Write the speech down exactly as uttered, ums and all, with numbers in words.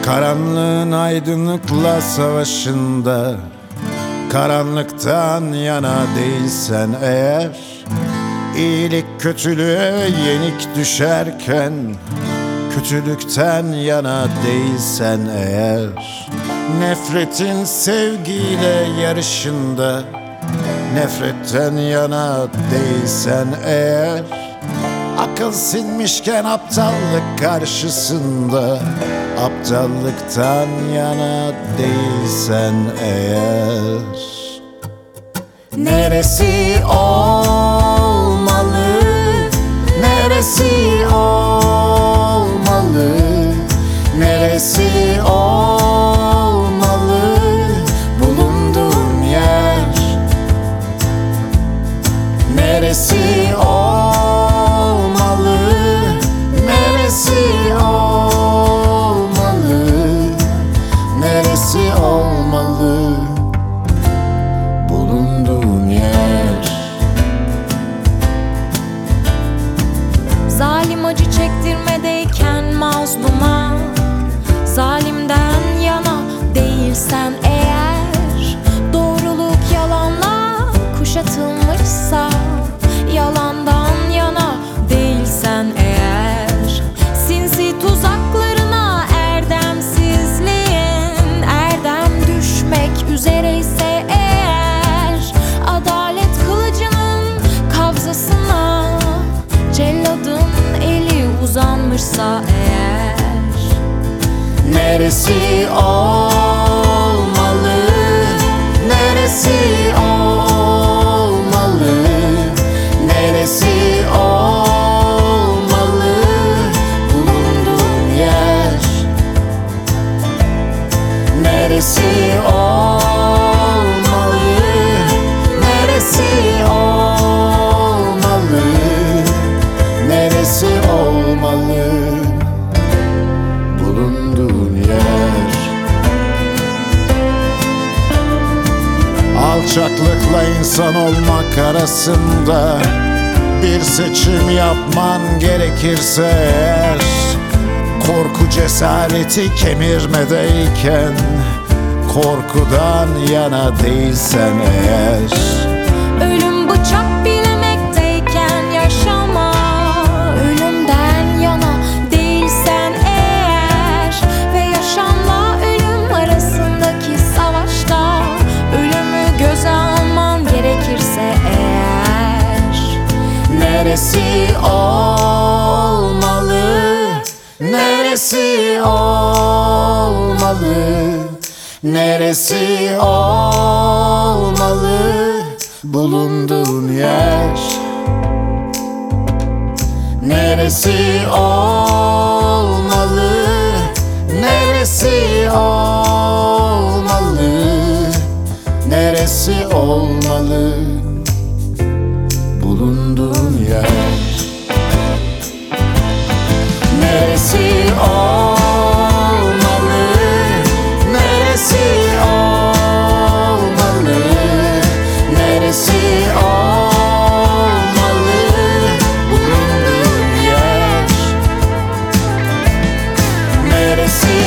Karanlığın aydınlıkla savaşında, karanlıktan yana değilsen eğer, iyilik kötülüğe yenik düşerken, kötülükten yana değilsen eğer, nefretin sevgiyle yarışında, nefretten yana değilsen eğer, akıl sinmişken aptallık karşısında, aptallıktan yana değilsen eğer. Neresi olmalı, neresi olmalı, neresi olmalı bulunduğun yer? Neresi olmalı, neresi olmalı, neresi olmalı bulunduğun yer? Zalim acı çektirmedeyken mazluma, zalimden yana değilsen eğer, doğruluk yalanla kuşatılmışsa, yalandan yana değilsen eğer, sinsi tuzaklarına erdemsizliğin erdem düşmek üzereyse eğer, adalet kılıcının kabzasına celladın eli uzanmışsa eğer, neresi olmalı, neresi olmalı, neresi olmalı bulunduğun yer? Neresi olmalı, neresi olmalı, neresi olmalı bulunduğun yer? Alçaklıkla insan olmak arasında bir seçim yapman gerekirse eğer, korku cesareti kemirmedeyken, korkudan yana değilsen eğer, ölüm bıçak bilemekteyken yaşama, ölümden yana değilsen eğer, ve yaşamla ölüm arasındaki savaşta ölümü göze alman gerekirse eğer, neresi olmalı, neresi olmalı, neresi olmalı bulunduğun yer? Neresi olmalı, neresi olmalı, neresi olmalı bulunduğun yer? Neresi olmalı, neresi olmalı, neresi olmalı bulunduğun yer? Neresi